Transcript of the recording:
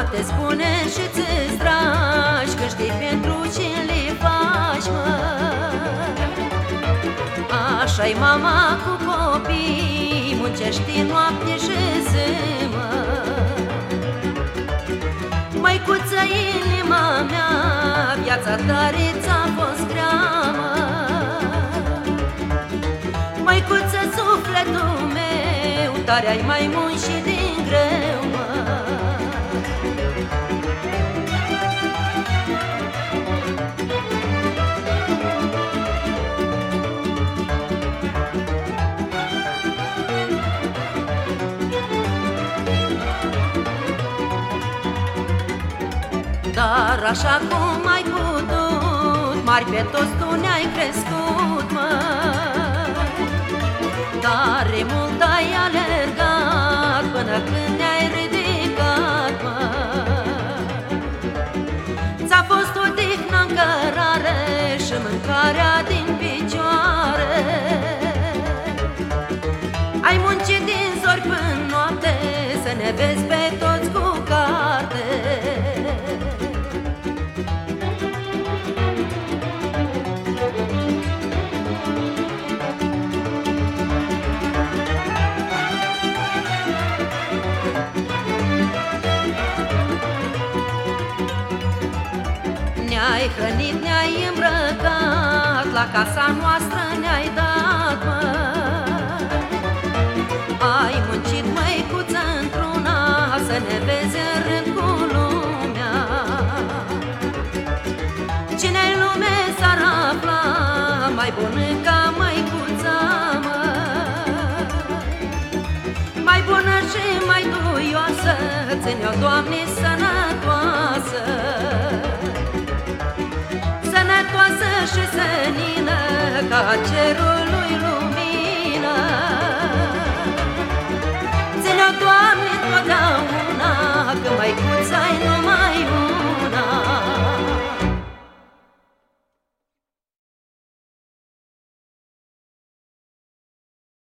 te spune și-ți dragi, că știi pentru ce le faci, mă. Așa-i mama cu copii, muncești noapte și zi, mă. Măicuță, inima mea, viața tare ți-a fost grea, mă. Măicuță, sufletul meu, tare ai mai muncit din greu, mă. Dar așa cum ai putut, mari pe toți tu ne-ai crescut, mă. Tare mult ai alergat până când ne-ai ridicat, mă. Ți-a fost odihnă în cărare și mâncarea din picioare. Ai muncit din zori până noapte să ne vezi pe toți cu carte. Ne-ai hrănit, ne-ai îmbrăcat, la casa noastră ne-ai dat, mă. Ai muncit, măicuță, într-una, să ne vezi în rând cu lumea. Cine-i lume s-ar afla mai bună ca măicuța, mă. Mai bună și mai duioasă, ține-o, Doamne, sănătoasă. Sănătoasă și senină ca cerul